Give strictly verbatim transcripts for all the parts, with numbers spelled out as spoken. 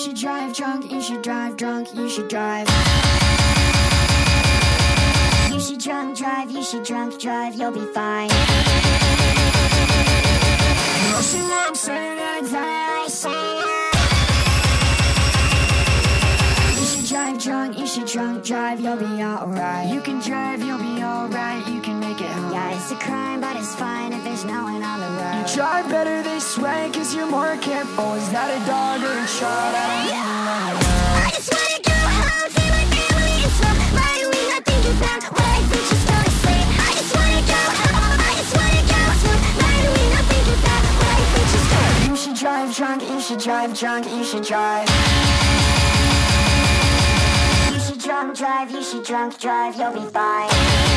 should drive drunk, you should drive drunk, you should drive. You should drunk drive, you should drunk drive, you'll be fine. You should drunk drive, you should drive drunk, you should drunk drive, you'll be alright. You can drive, you'll be alright, you can make it home. Yeah, it's a crime, but it's fine if there's no one on the road. You drive better this way, cause you're more careful. Is that a dog or a child? I don't even know. I just wanna go home, see my family and slow. Why do we not think about what I think she's gonna say? I just wanna go home, I just wanna go slow. Why do we not think about what I think she's gonna say? You should drive drunk, you should drive drunk, you should drive. You should drunk drive, you should drunk drive, you'll be fine.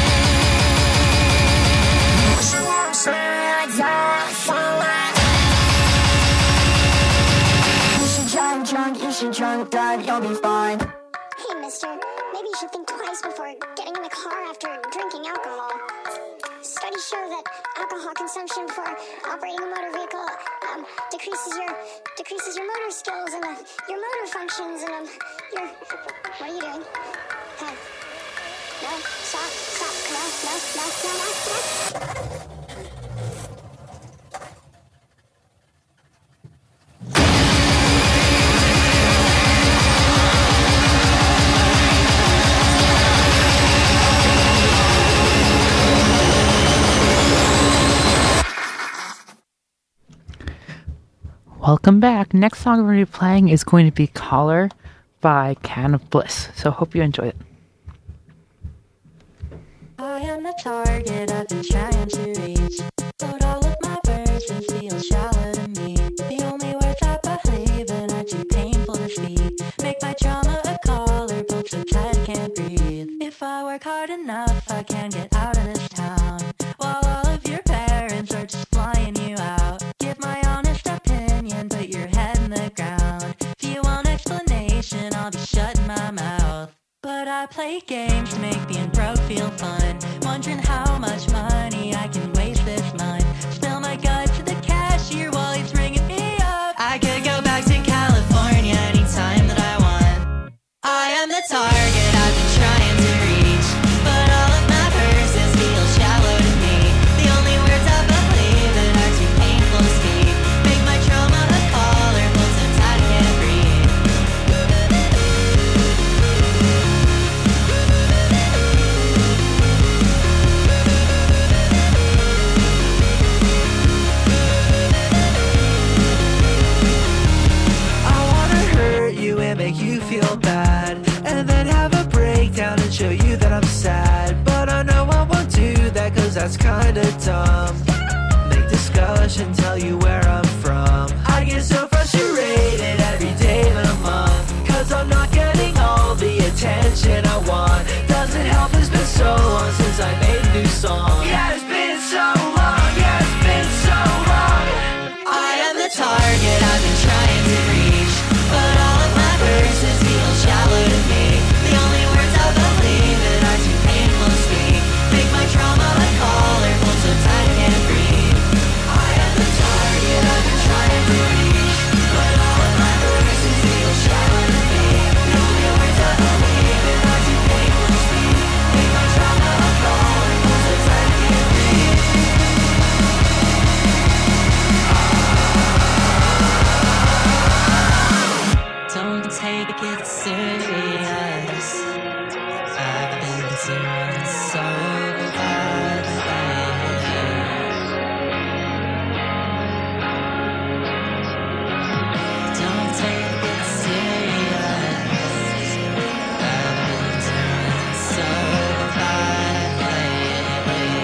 You should drunk drive, you should drive drunk, you should drunk drive, you'll be fine. Hey, mister, maybe you should think twice before getting in the car after drinking alcohol. Studies show that alcohol consumption before operating a motor vehicle um, decreases your decreases your motor skills and uh, your motor functions and um, your... What are you doing? Huh? No, stop, stop, no, no, no, no, no, no. Welcome back. Next song we're going to be playing is going to be Caller by Can of Bliss. So hope you enjoy it. I am the target I've been trying to reach, but all of my verses feel shallow to me. The only words I believe in are too painful to speak. Make my trauma a collar, pulled so tight I can't breathe. If I work hard enough, I can get out of this town, while all of your parents are just flying you out. Give my honest opinion, put your head in the ground. If you want explanation, I'll be shutting my mouth. But I play games to make being broke feel fun, wondering how much money I can waste this month. Spill my guts to the cashier while he's ringing me up. I could go back to California anytime that I want. I am the target I've been trying to reach, but all of my verses feel shallow to me. The only words I believe in are too painful to speak. Make my trauma a collar, pulled so tight I can't breathe. Make you feel bad, and then have a breakdown and show you that I'm sad. But I know I won't do that, cause that's kinda dumb. Make discussion, tell you where I'm from. I get so frustrated every day of the month, cause I'm not getting all the attention I want. Doesn't help, it's been so long since I made a new song. Yeah, it's been so long, yeah, it's been so long. I am the target I've been trying to reach, but all of my verses feel shallow to me. The only words I believe in are too painful to speak. Make my trauma a collar, pulled so tight I can't breathe. I am the target I've been trying to reach, but all of my verses feel shallow to me. The only words I believe in are too painful to speak. Make my trauma a collar, pulled so tight I can't breathe. Don't take it serious. I've been doing so bad lately. Don't take it serious. I've been doing so bad lately.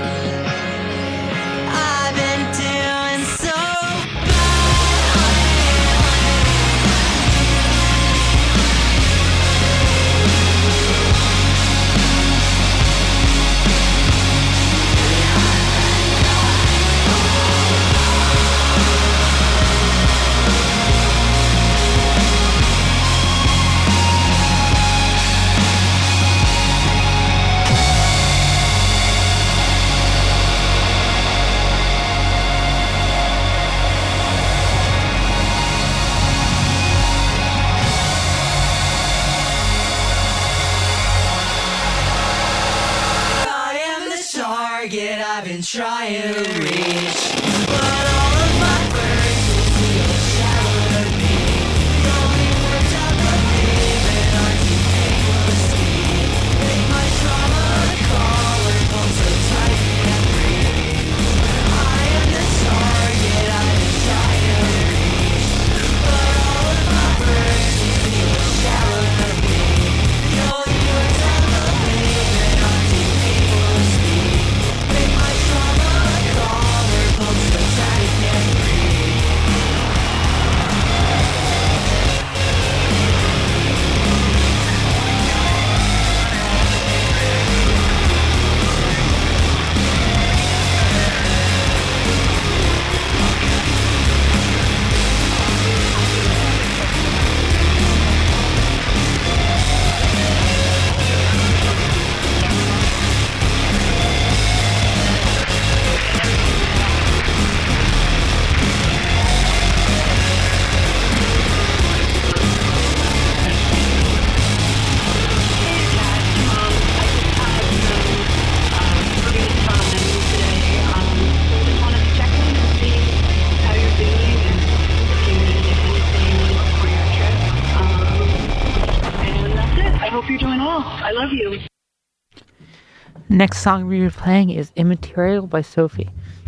I've been doing so bad. trying to reach, but all of my birds will feel shallow to me. The only words I believe in are too painful to speak. Make my trauma a collarbone so tight I can't breathe. I am the target I've been trying to reach, but all of my birds will feel shallow to me. The only words I believe in are too painful to speak. Make my trauma a collarbone so tight I can't breathe. Next song we were playing is Immaterial by Sophie.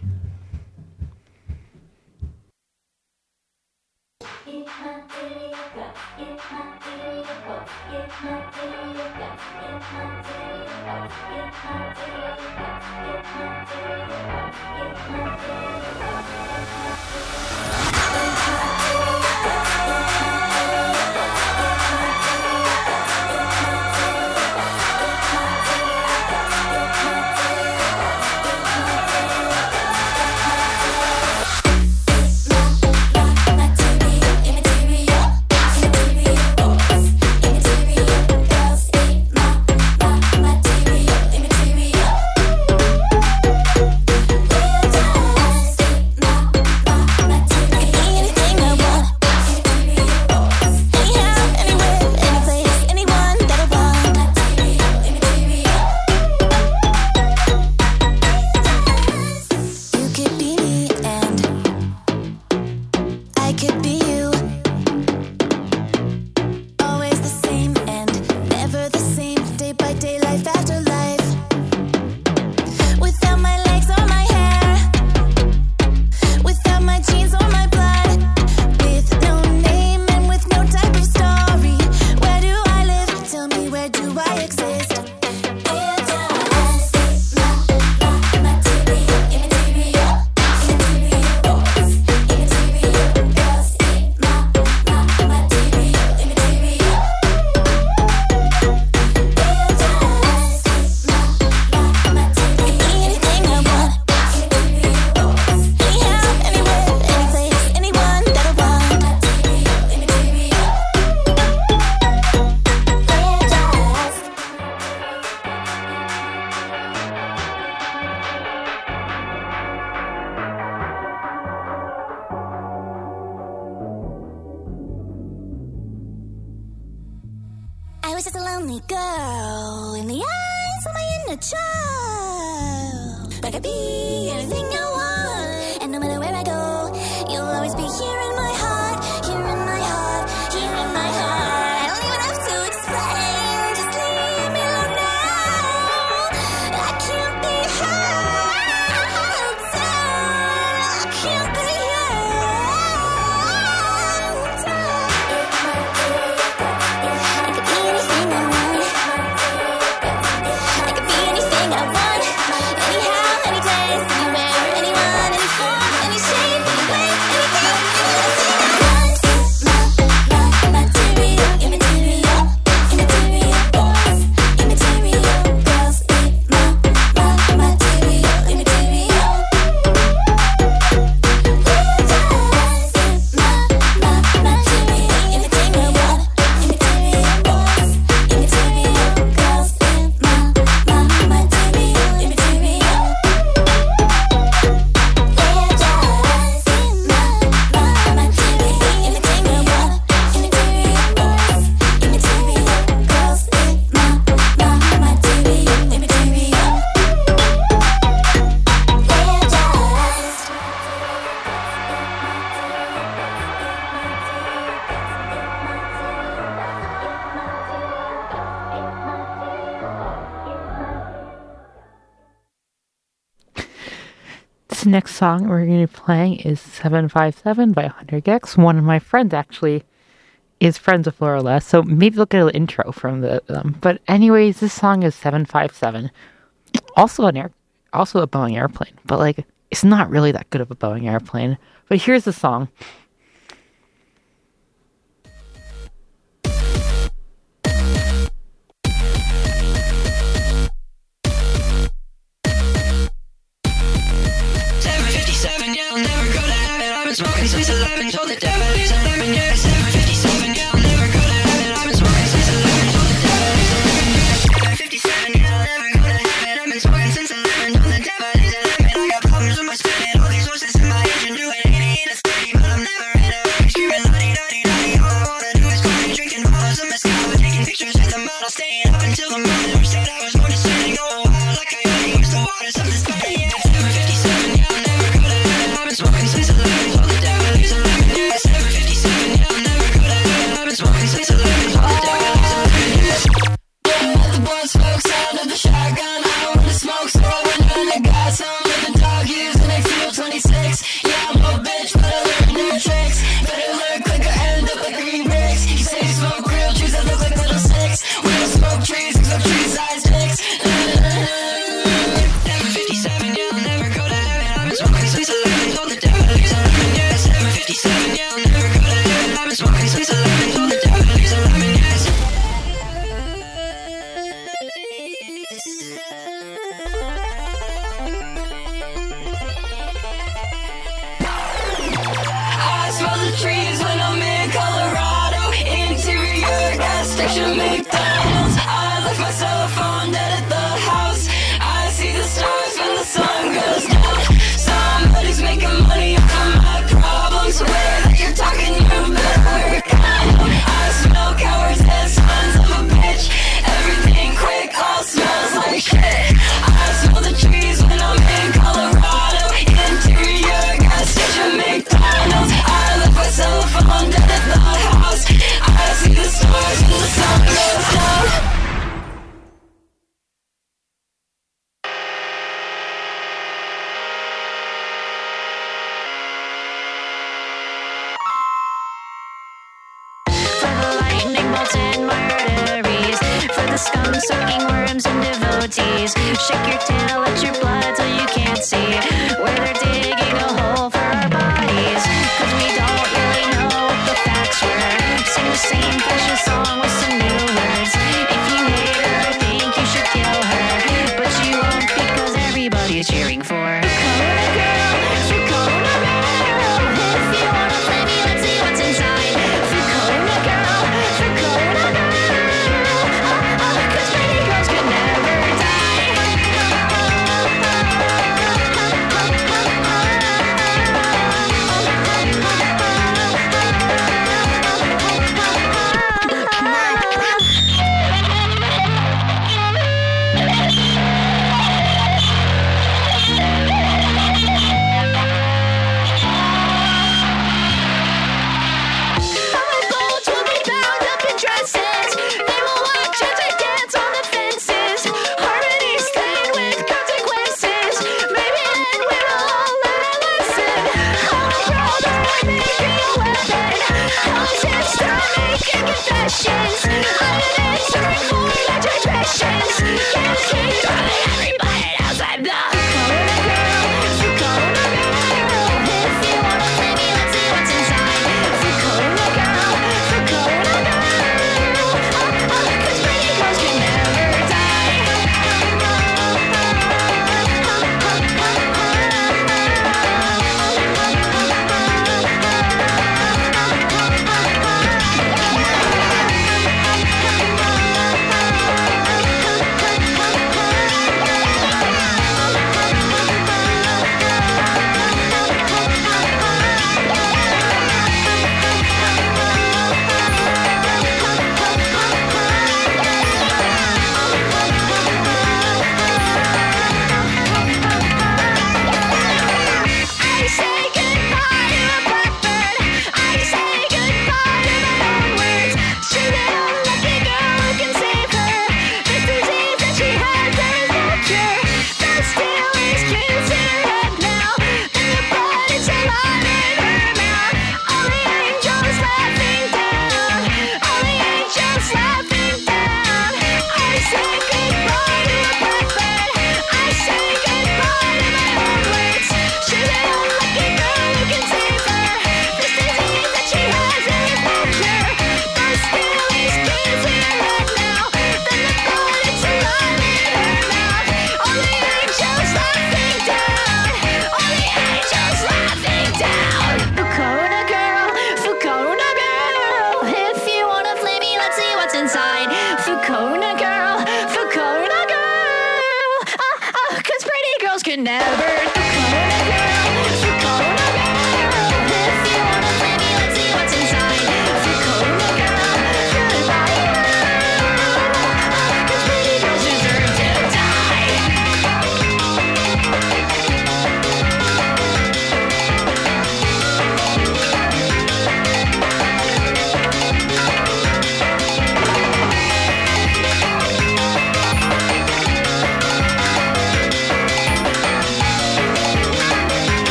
was just a lonely girl in the eyes of my inner child. I could be anything I want, and no matter where I go, you'll always be here in my heart, here in my heart, here in my heart. I don't even have to explain, just leave me alone now. I can't be held down, I can't be held down. I could be anything I want, I could be anything I want, anyhow, any days. next song we're going to be playing is seven five seven by Hunter Gex. One of my friends actually is friends with Laura Les, so maybe look at an intro from the um, but anyways, this song is seven five seven. Also an air also a Boeing airplane, but like it's not really that good of a Boeing airplane. But here's the song. seven fifty-seven, yeah, I'll never go to heaven. I've been smoking since eleven, told the devil he's eleven, yeah. seven fifty-seven, yeah, I'll never go to heaven. I've been smoking since eleven, told the devil he's eleven, yeah. seven fifty-seven, yeah, I'll never go to heaven. I've been smoking since eleven, told the devil he's eleven. I got problems with my spinning, all these horses in my engine doing eighty in a thirty, but I'm never in a hurry. Screaming la-di, da-di, da-di. All I wanna do is coffee, drinking bottles of mezcal, taking pictures at the model, staying up until the morning. Wish that I was more discerning, going wild like a yachty. Wish the waters of this body, yeah. seven fifty-seven, yeah, I'll never go to heaven. I've been smoking since eleven, told the devil he's eleven, yeah. seven fifty-seven, yeah, I'll never go to heaven. I've been smoking since eleven, told the devil he's eleven, yeah. Yeah, let the blunt smoke, sound of the shotgun. I don't wanna smoke, so I went down and got some. With the dog using a fuel twenty-six. Yeah, I'm a bitch, but I learned new tricks. Better learn quick or end up like green bricks. You say you smoke real trees that look like little sticks. We don't smoke trees, except tree-sized dicks. seven fifty-seven, yeah, I'll never go to heaven. I've been smoking since eleven, told the devil he's eleven, yeah. seven fifty-seven, yeah, I'll never go to heaven. I've been smoking since eleven, told the devil he's eleven, yeah. I smell the trees when I'm in Colorado. Interior gas station McDonald's. I left my cell phone dead at the house. I see the stars when the sun goes down. Somebody's making money off of my problems. Where that you're talking, you better wear a condom. I smell cowards and sons of a bitch. Everything quick, all smells like shit. I smell the trees when I'm in Colorado. Interior gas station McDonald's. I left my cell phone dead at the house. I see the stars when the sun goes down. For the lightning bolts and murderies, for the scum sucking worms and devotees. Shake your tail at your blood till you can't see where they're digging a hole for our bodies. Cause we don't really know what the facts were. Sing the same precious song with some new words. If you hate her, I think you should kill her. But you won't because everybody's cheering for her. Dakota girl, Dakota girl. If you wanna play me, let's see what's inside. Dakota girl, Dakota girl. Oh, oh, cause pretty girls could never die. Our boats will be bound up in dresses. They will watch as we dance on the fences. Harmony stained with consequences. Maybe then we will all learn our lesson. All the world are making a weapon. Politics start making confessions. I'm an answering for your transgressions. Can't keep telling everybody else I'm the Dakota girl. Dakota girl. If you wanna play me, let's see what's inside. Dakota girl. Dakota girl. Oh, oh, cause pretty girls can never die.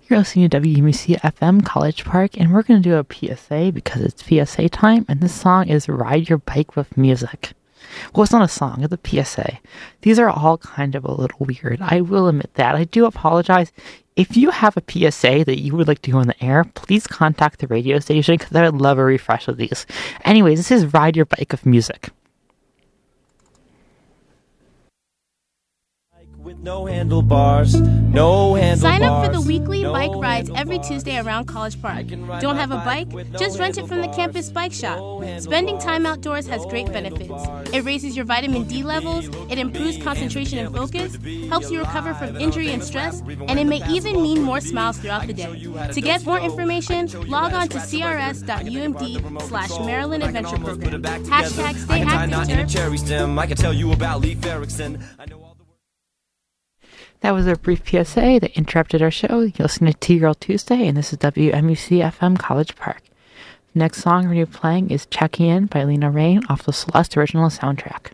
You're listening to W M U C F M College Park, and we're going to do a P S A because it's P S A time, and this song is Ride Your Bike with Music. Well, it's not a song, it's a P S A. These are all kind of a little weird. I will admit that. I do apologize. If you have a P S A that you would like to do on the air, please contact the radio station because I would love a refresh of these. Anyways, this is Ride Your Bike with Music. With no handlebars, no handlebars. Sign up for the weekly no bike rides every handlebars. Tuesday around College Park. I can ride Don't my have a bike bike? with no Just rent it from the handlebars. campus bike shop. No Spending time handlebars. outdoors has great No benefits. handlebars. It raises your vitamin D levels, it improves concentration and focus, helps you recover from injury and stress, and it may even mean more smiles throughout the day. To get more information, log on to crs.umd slash Maryland Adventure Program. Hashtag stay active, cherry stem. I can tell you about Leif Erikson. I know all the That was a brief P S A that interrupted our show. You're listening to T-Girl Tuesday, and this is W M U C F M College Park. The next song we're going to be playing is Checking In by Lena Raine off the Celeste original soundtrack.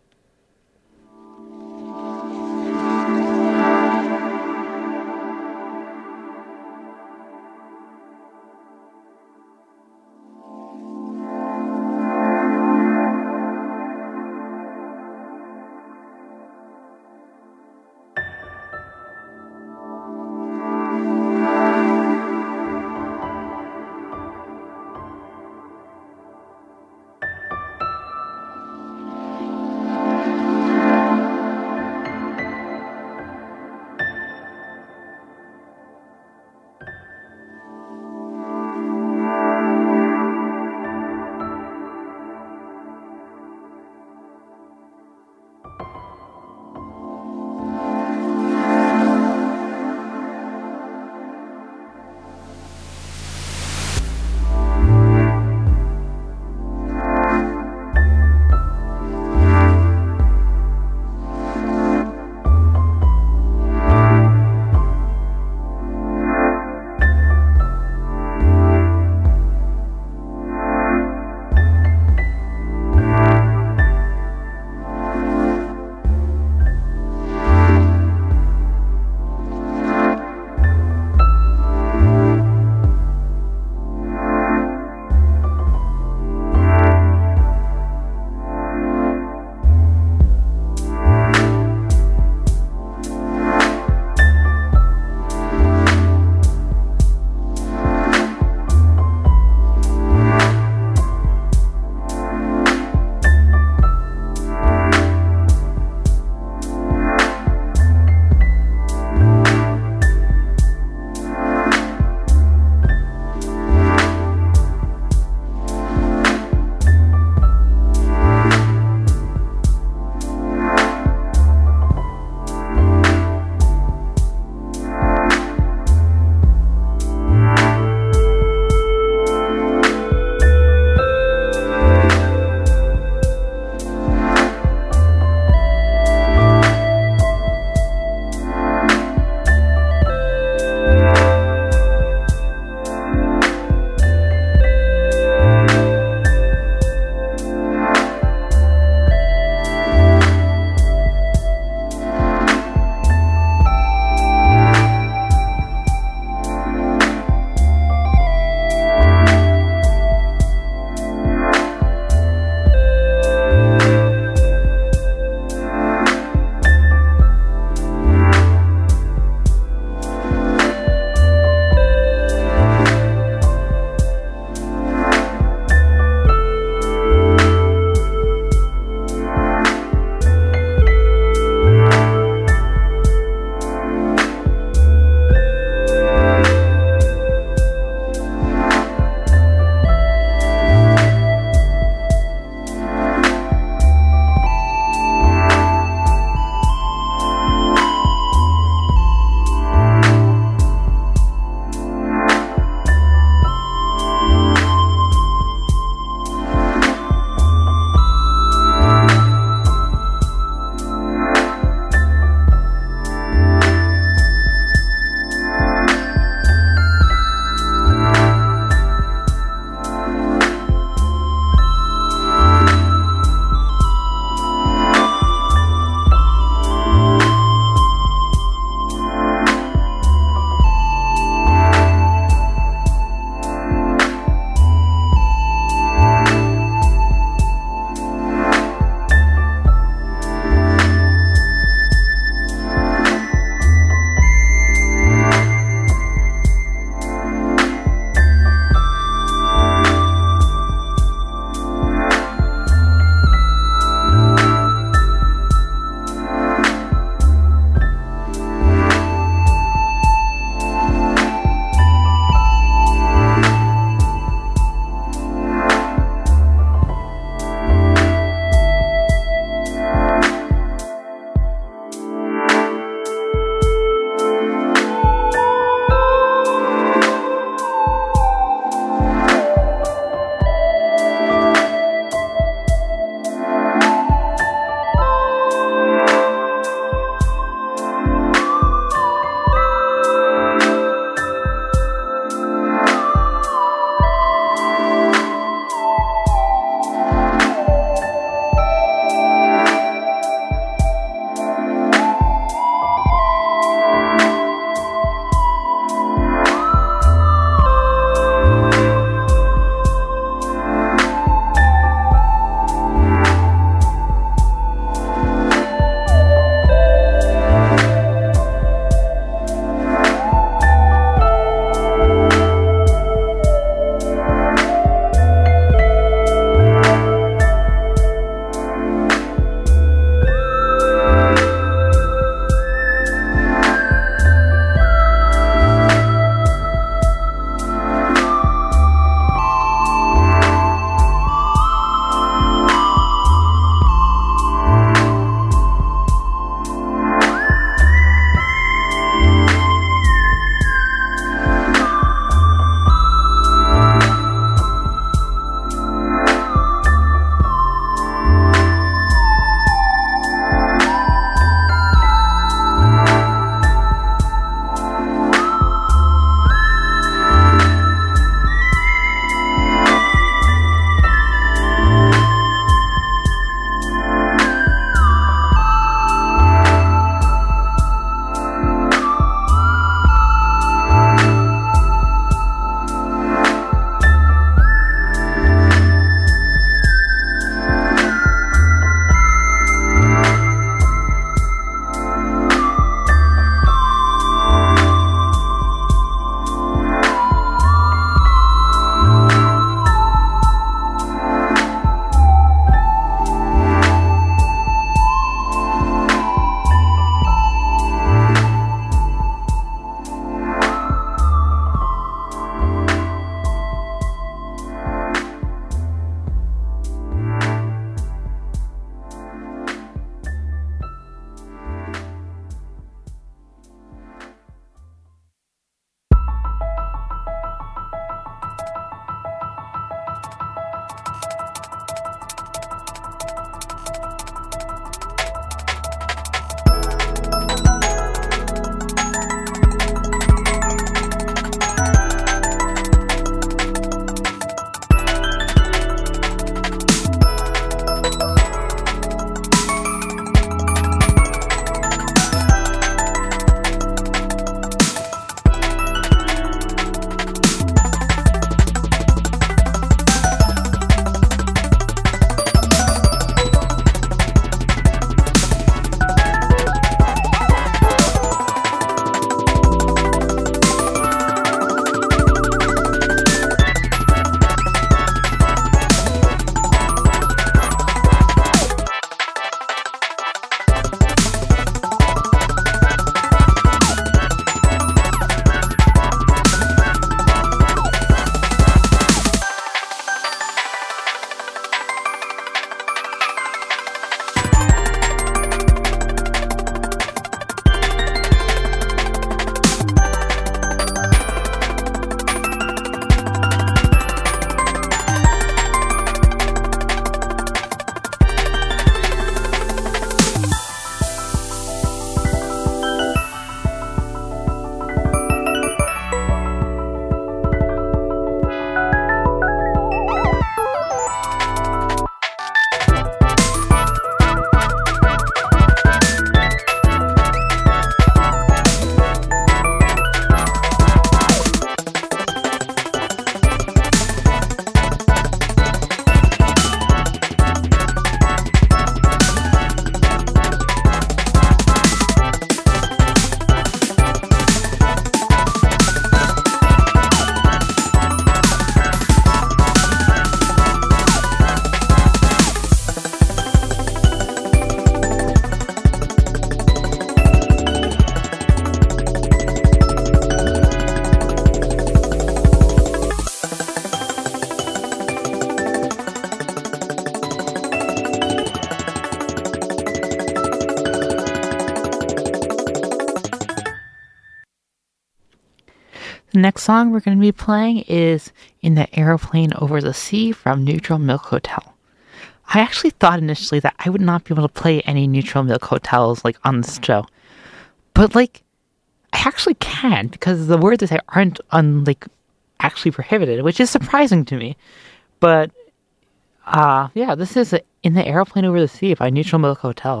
The next song we're going to be playing is In the Aeroplane Over the Sea from Neutral Milk Hotel. I actually thought initially that I would not be able to play any Neutral Milk Hotels like on this show. But like, I actually can because the words they say aren't un, like actually prohibited, which is surprising to me. But uh, yeah, this is In the Aeroplane Over the Sea by Neutral Milk Hotel.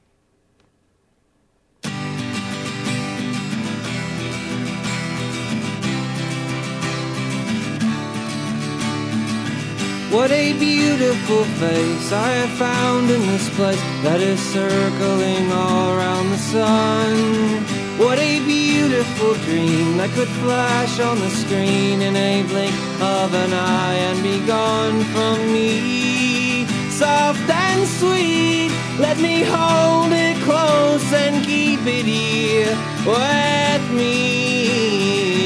What a beautiful face I have found in this place that is circling all around the sun. What a beautiful dream that could flash on the screen in a blink of an eye and be gone from me. Soft and sweet, let me hold it close and keep it here with me.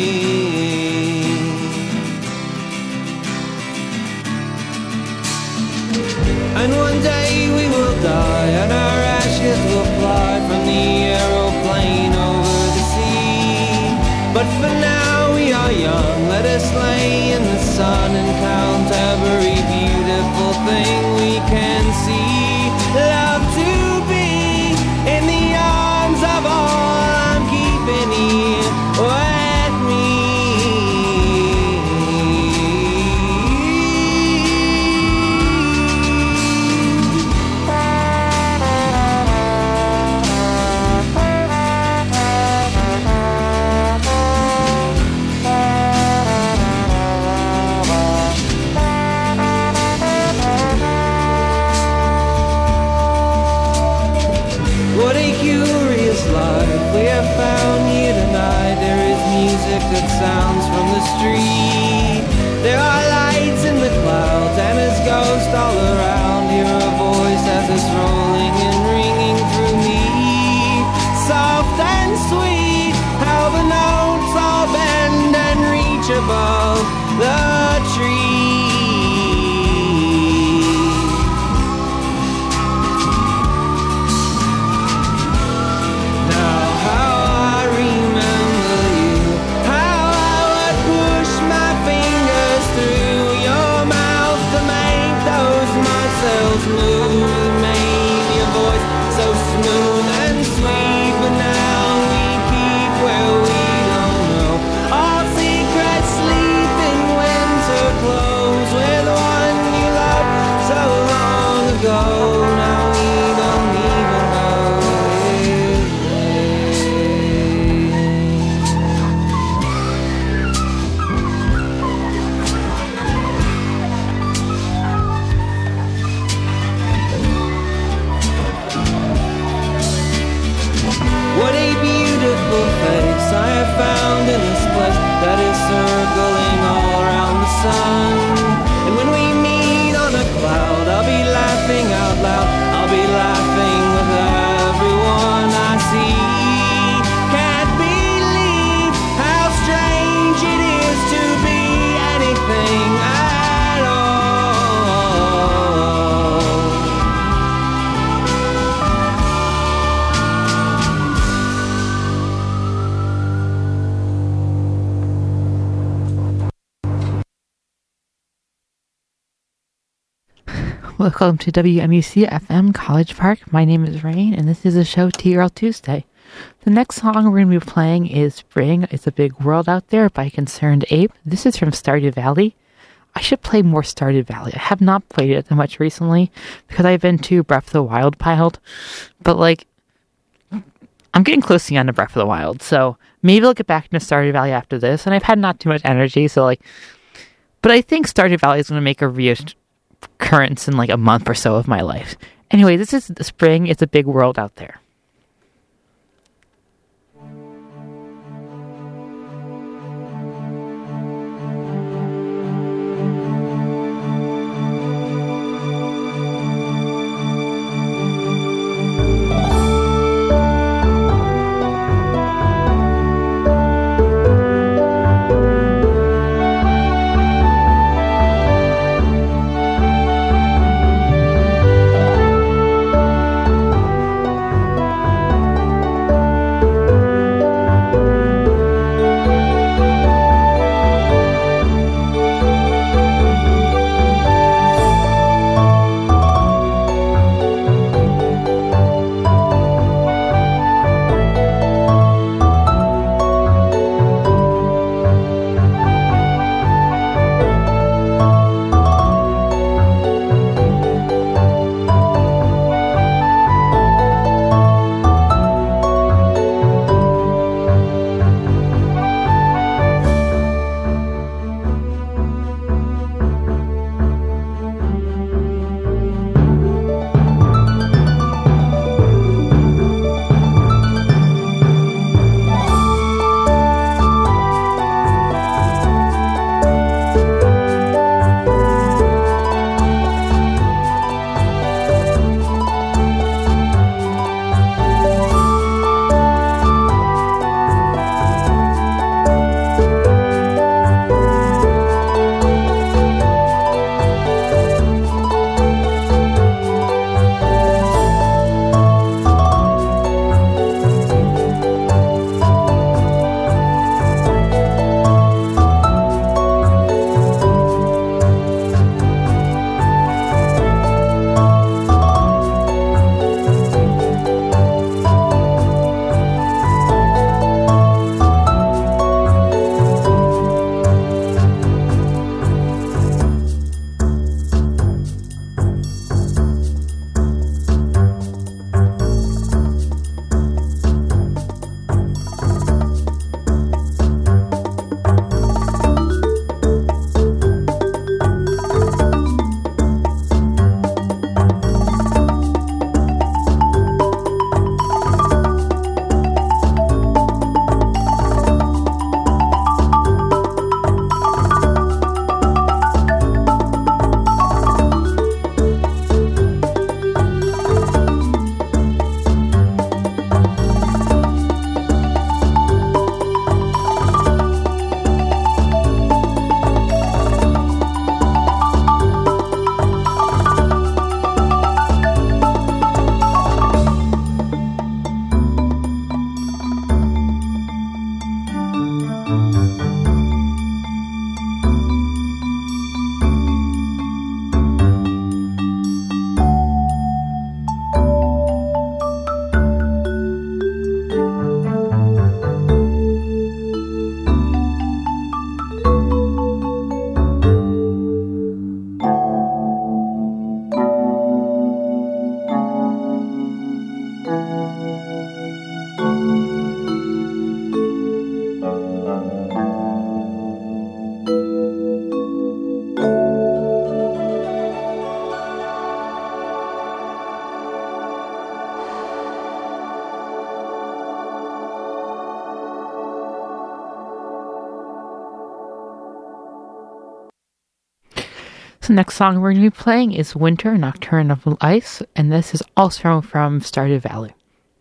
And one day we will die and our ashes will fly from the aeroplane over the sea. But for now we are young, let us lay in the sun and count every beautiful thing we can see. Love to be in the arms of all I'm keeping here with me. That sounds from the street. There are lights in the clouds and there's ghosts all around. Hear a voice as it's rolling and ringing through me. Soft and sweet, how the notes all bend and reach above the tree. Now how I remember you, smooth, made your voice so smooth and sweet. But now we keep where we don't know. All secrets sleep in winter clothes with one you loved so long ago. Now we don't even know his What a beautiful face I have found in this place that is circling all around the sun. And when we meet on a cloud, I'll be laughing out loud. I'll be laughing with everyone I see. Can't believe how strange it is to be anything at all. Welcome to W M U C F M College Park. My name is Rain, and this is the show T-Girl Tuesday. The next song we're going to be playing is Spring Is a Big World Out There by Concerned Ape. This is from Stardew Valley. I should play more Stardew Valley. I have not played it that much recently because I've been too Breath of the Wild piled. But, like, I'm getting close to the end of Breath of the Wild, so maybe I'll get back into Stardew Valley after this. And I've had not too much energy, so, like... But I think Stardew Valley is going to make a reoccurrence in like a month or so of my life. Anyway, this is the Spring. It's a big world out there. The next song we're going to be playing is Winter Nocturne of Ice, and this is also from Stardew Valley.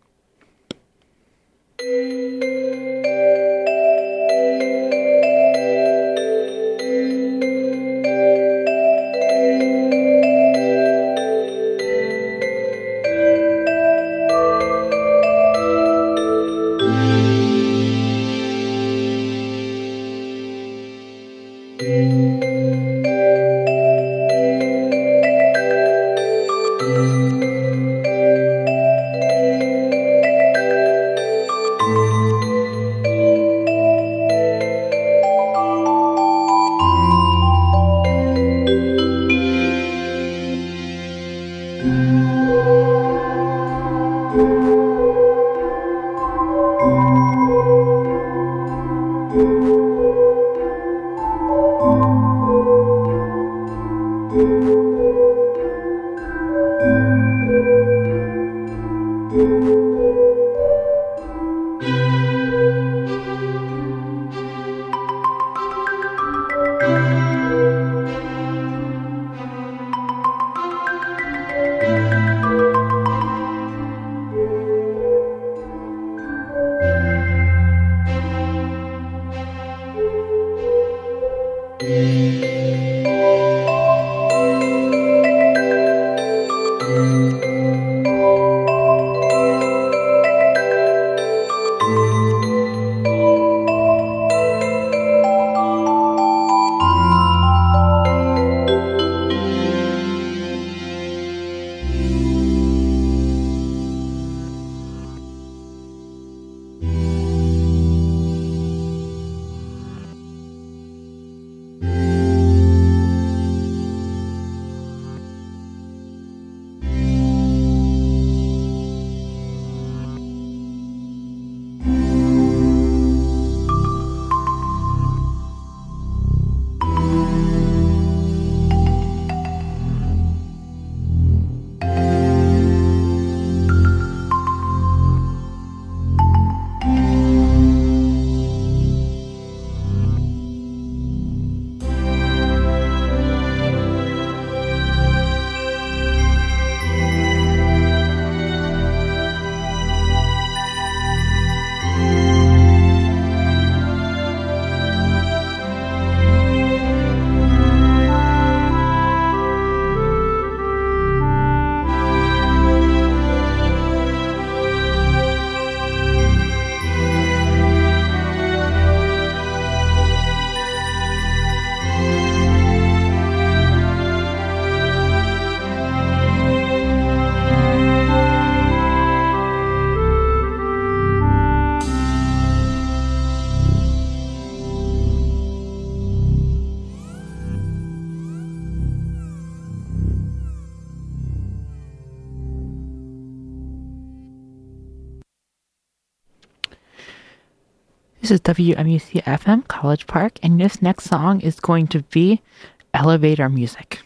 This is W M U C F M College Park, and this next song is going to be Elevator Music.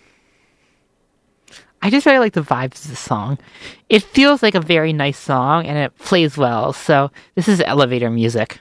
I just really like the vibes of the song. It feels like a very nice song, and it plays well, so this is Elevator Music.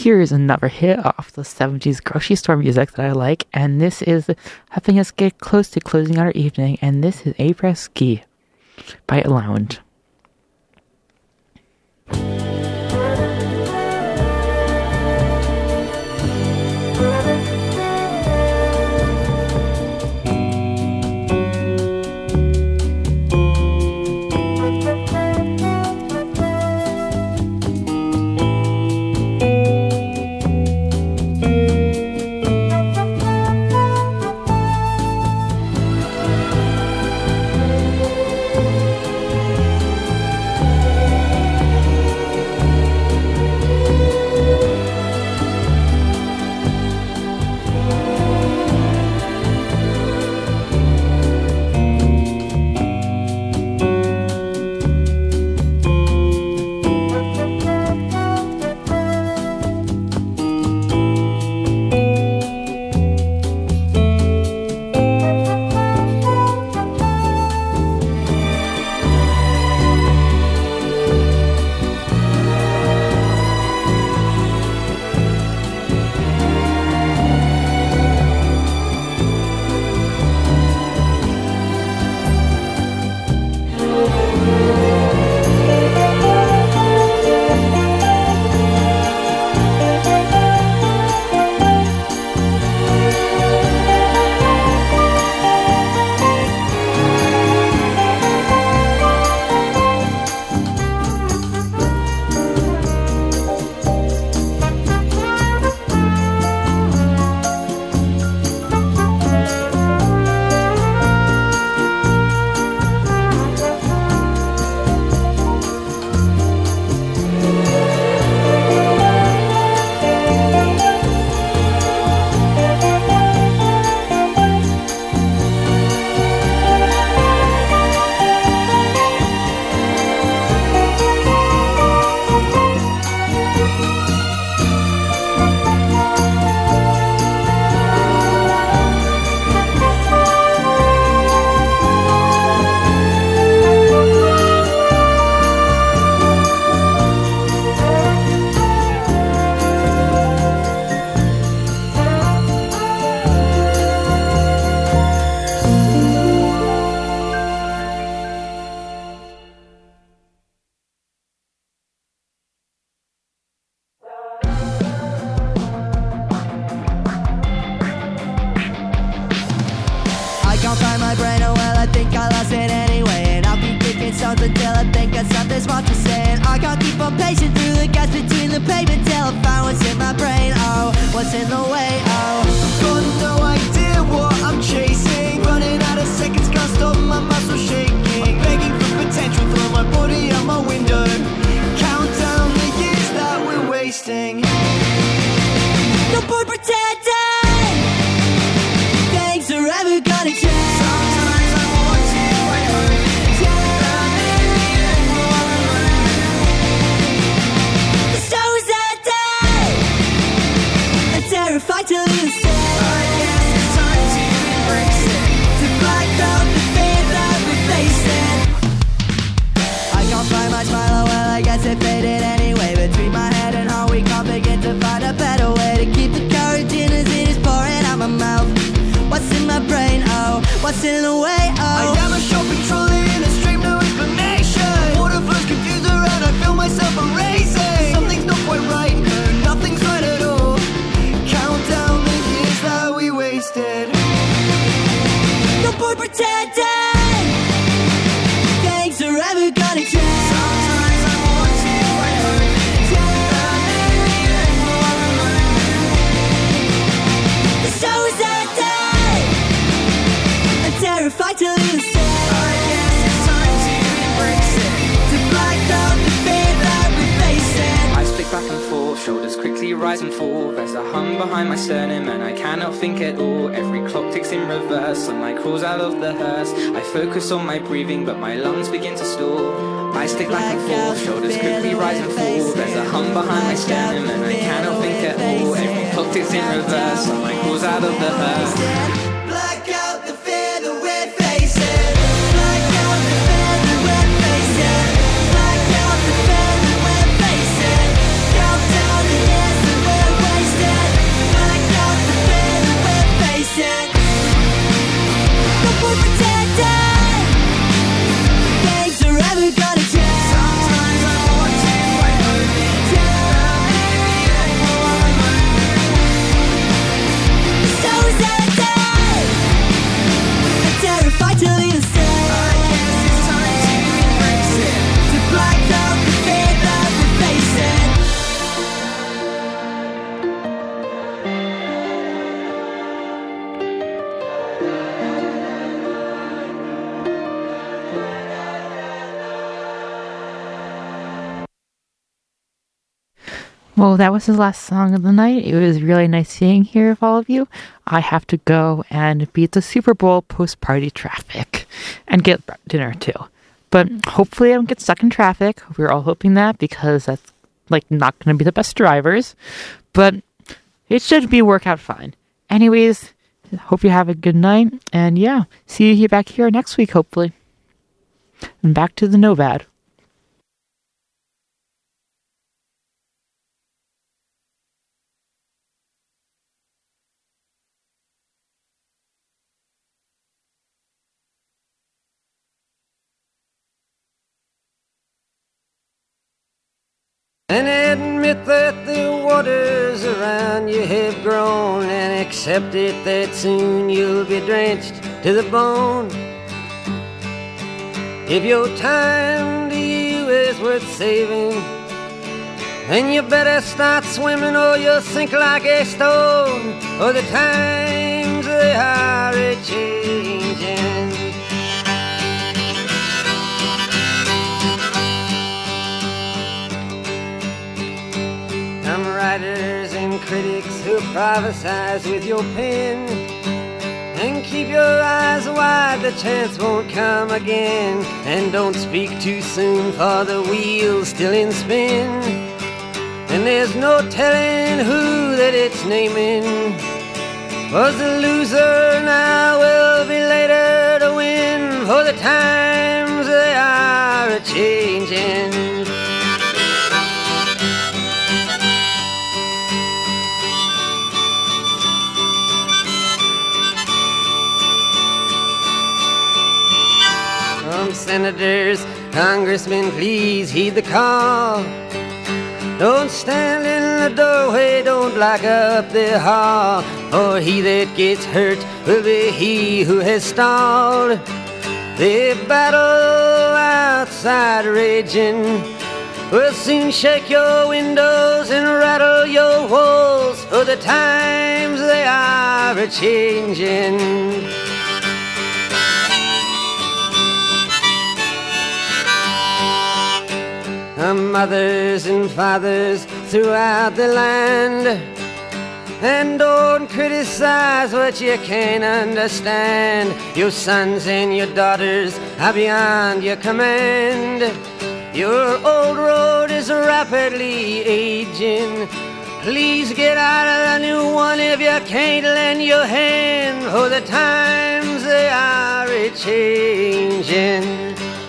Here's another hit off the seventies grocery store music that I like, and this is helping us get close to closing out our evening, and this is Après Ski by Lounge. can't find my brain, oh well I think I lost it anyway. And I'll keep kicking something till I think of something smart to say. And I can't keep on pacing through the gaps between the pavement till I find what's in my brain. Oh, what's in the way, oh. Got no idea what I'm chasing. Running out of seconds, can't stop my muscles shaking. Begging for potential, throw my body out my window. Count down the years that we're wasting. No point pretending things are ever gonna change. Sometimes I want to wait home. The stars are dead. I'm terrified to leave the stage. I guess it's time to embrace it. To black out the fear that we're facing. I can't find my smile, oh well I guess it faded anyway. Between my head and heart we can't begin to find a better way to keep the courage in as it is pouring out my mouth. What's in my brain, oh, what's in the way, oh. I am a shopping trolley in a stream, no explanation. Water flows confused around, I feel myself erasing. Something's not quite right, no, nothing's right at all. Count down the years that we wasted. No point pretending things are ever gonna change. Sometimes I want to wait home. The stars are dead. I'm terrified to leave the stage. I guess it's time to embrace it. To black out the fear that we're facing. I flick back and forth, shoulders quickly rise and fall. There's a hum behind my sternum and I cannot think at all. Every clock ticks in reverse, sunlight crawls out of the hearse. I focus on my breathing but my lungs begin to stall. I stick back and forth, shoulders quickly rise and fall. There's a hum behind my sternum and I cannot think at all. Every clock ticks in reverse, sunlight crawls out of the hearse. Black out the fear that we're facing. Black out the fear that we're facing. Black out the fear that we're facing. Count down the years that we're Well, that was the last song of the night. It was really nice seeing here with all of you. I have to go and beat the Super Bowl post-party traffic and get dinner too. But hopefully I don't get stuck in traffic. We're all hoping that because that's like not going to be the best drivers. But it should be work out fine. Anyways, hope you have a good night. And yeah, see you here back here next week, hopefully. And back to the Novad. And admit that the waters around you have grown, and accept it that soon you'll be drenched to the bone. If your time to you is worth saving, then you better start swimming or you'll sink like a stone, for the times they are a-changing. Some writers and critics who prophesize with your pen, and keep your eyes wide, the chance won't come again. And don't speak too soon, for the wheel's still in spin, and there's no telling who that it's naming. Was the loser now will be later to win, for the times they are a-changing. Senators, congressmen, please heed the call. Don't stand in the doorway, don't block up the hall, for he that gets hurt will be he who has stalled. The battle outside raging will soon shake your windows and rattle your walls, for the times they are a-changing. Mothers and fathers throughout the land, and don't criticize what you can't understand. Your sons and your daughters are beyond your command. Your old road is rapidly aging. Please get out of the new one if you can't lend your hand, for the times they are a-changing.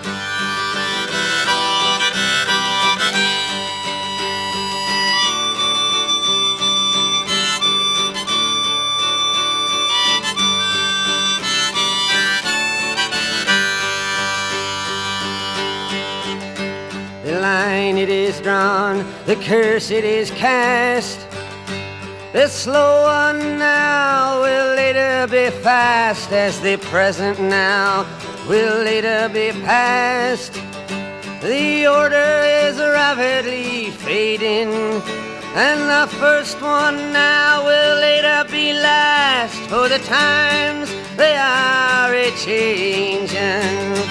Line it is drawn, the curse it is cast. The slow one now will later be fast, as the present now will later be past. The order is rapidly fading, and the first one now will later be last, for the times they are a-changing.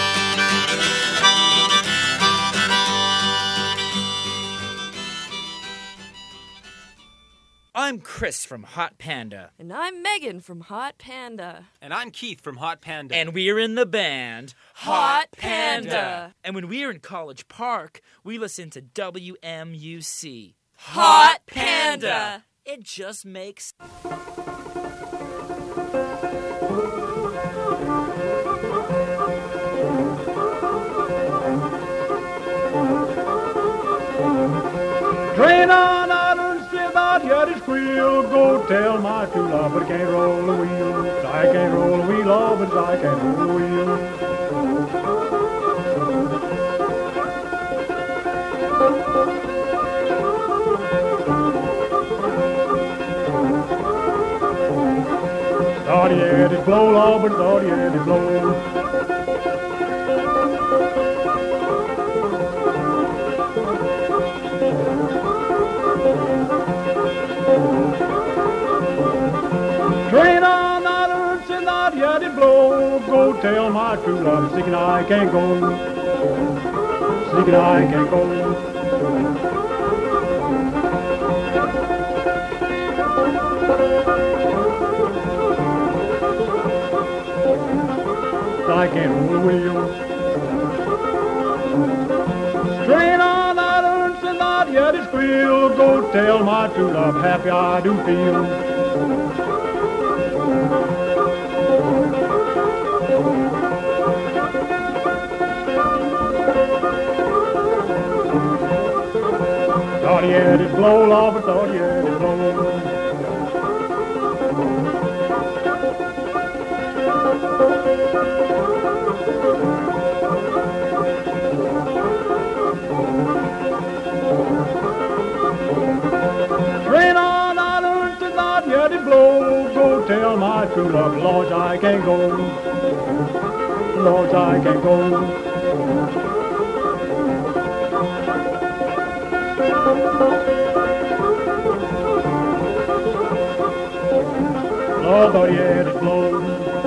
I'm Chris from Hot Panda. And I'm Megan from Hot Panda. And I'm Keith from Hot Panda. And we're in the band Hot Panda. Panda. And when we were in College Park, we listened to W M U C. Hot Panda. It just makes... Train on out and still not yet is squeal. Go tell my true love, but I can't roll the wheel. I can't roll the wheel, oh, but I can't roll the wheel. Thought he had it blow, Lord, but thought he had it blow. Train on not earth and not yet it blow. Go tell my true love, sick and I can't go. Sick and I can't go. I can't roll the wheel. Strain on that urn, says not yet it's squeal. Go tell my true love, happy I do feel. Thought he had his blow, love, but thought he had his blow. Rain on islands is not yet it blow. Go tell my true love, Lord, I can't go. Lord, I can't go. Lord, thought he had it blow.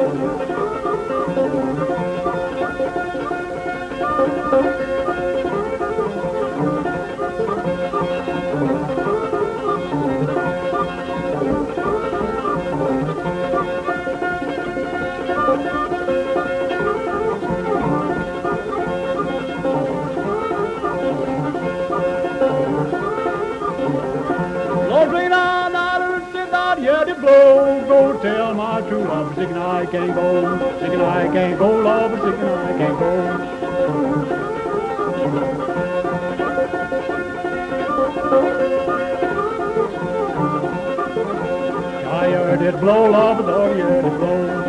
Lord, rain on islands did not yet it blow. Go tell my true love, sick and I can't go. Sick and I can't go, love, sick and I can't go. I heard it blow, love, but oh, yeah, it blow.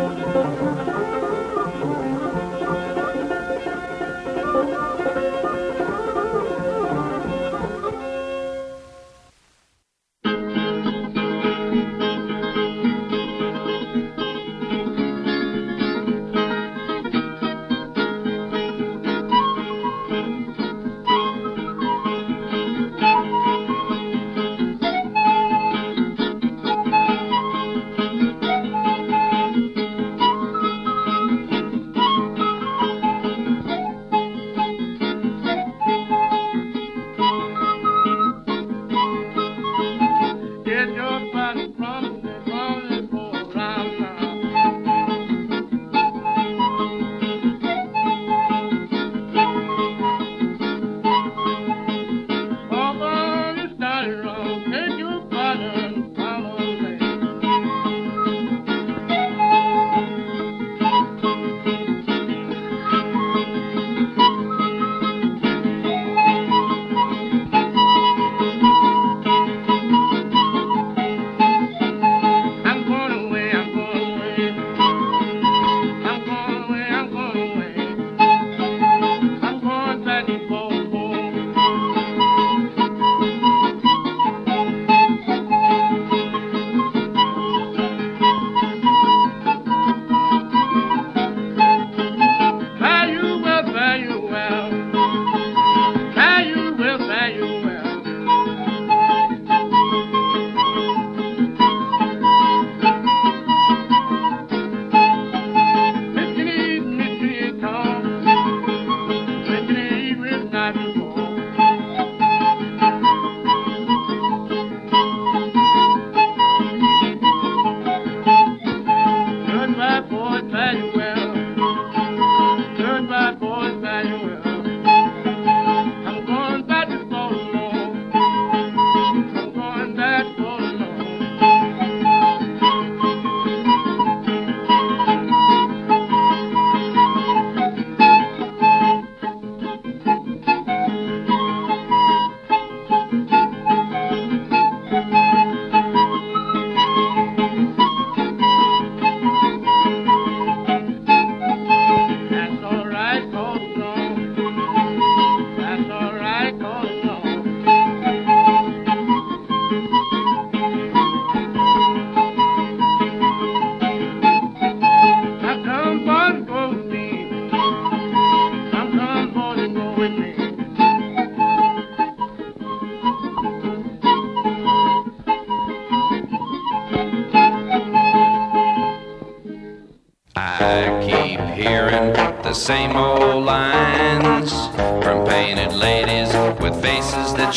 I keep hearing the same old lines from painted ladies with faces that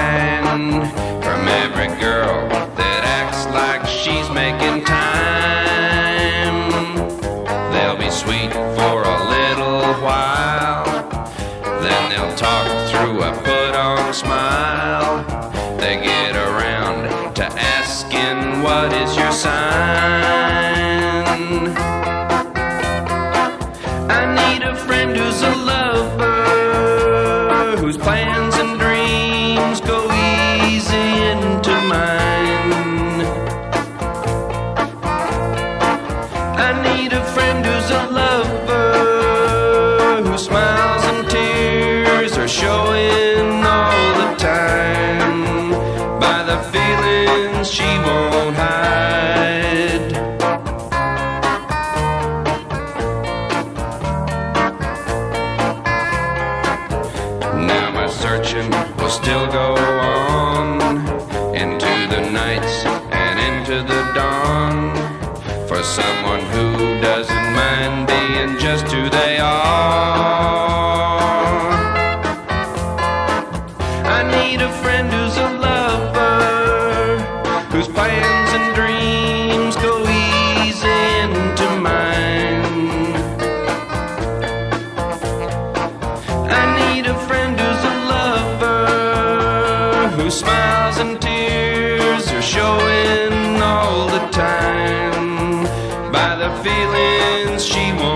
shine, from every girl that acts like she's making time. They'll be sweet for a talk through a put-on smile. They get around to asking, what is your sign? I need a friend who's a lover, whose plans and dreams go easy into mine. I need a friend who's a lover, whose smiles and tears are showing all the time by the feelings she won't hide. Now my searching will still go on into the nights and into the dawn for someone who doesn't mind being just who they are. I need a friend who's a lover, whose plans and dreams go easy into mine. I need a friend who's a lover, whose smiles and tears are showing all the time by the feelings she wants.